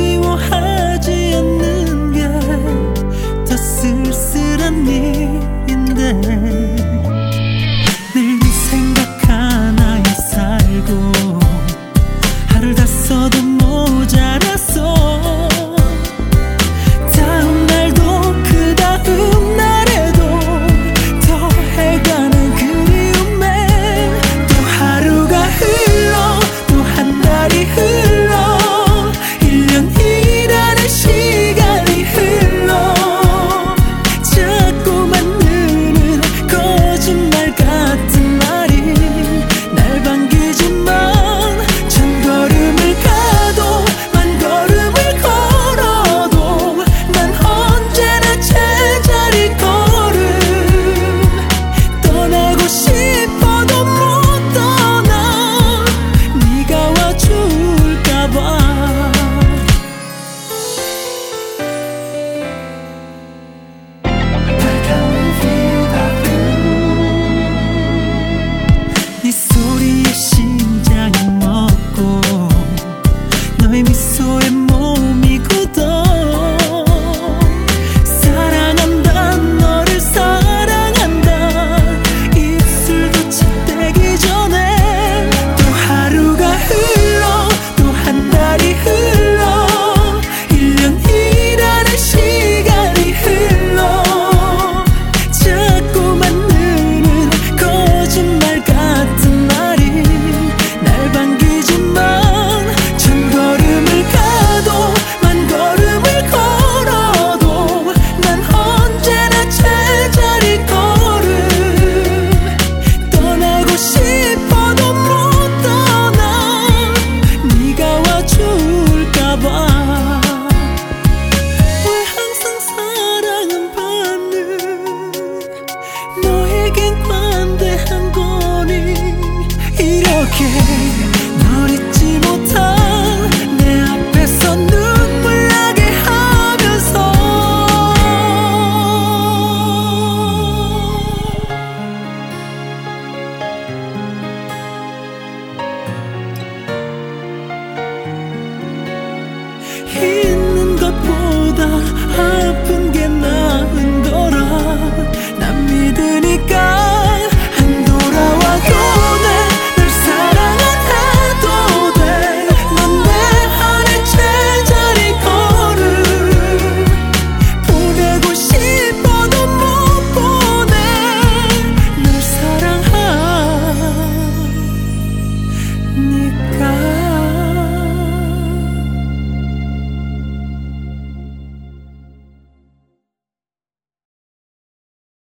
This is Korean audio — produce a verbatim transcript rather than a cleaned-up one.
미워하지 않는 게 더 쓸쓸한 일인데 늘 네 생각 하나에 살고 하루를 다 써도 모자랐어. 다음 날도 그 다음 날에도 더해가는 그리움에 또 하루가 흘러 또 한 달이 흘러 일 년이라는 시간이 흘러 자꾸만 느는 거짓말 같은 말이 날 반기지만 천 걸음을 가도 만 걸음을 걸어도 난 언제나 제자리 걸음. 떠나고 싶어도 못 떠나 네가 와줄까봐. 네 소리에 심장이 먹고 너의 미소에 몸이 굳어. 사랑한다 너를 사랑한다 입술도 채대기 전에 또 하루가 흘러 또 한 달이 흘러 일 년이라는 시간이 흘러 자꾸만 느는 거짓말 같은 말이 날 반기지만 천 걸음을 가도 만 걸음을 걸어도 난 언제나 제자리 걸음. 떠나고 싶어도 못 떠나 네가 와줄까봐. 왜 항상 사랑은 받는 너에겐 관대한 거니. 이렇게 널 잊지 못한 내 앞에서 눈물 나게 하면서 있는 것보다 아픈 게 나은 거라 난 믿으니까 안 돌아와도 돼. 널 사랑 안 해도 돼. 넌 내 안에 제자리 걸음. 보내고 싶어도 못 보내 널 사랑하니까.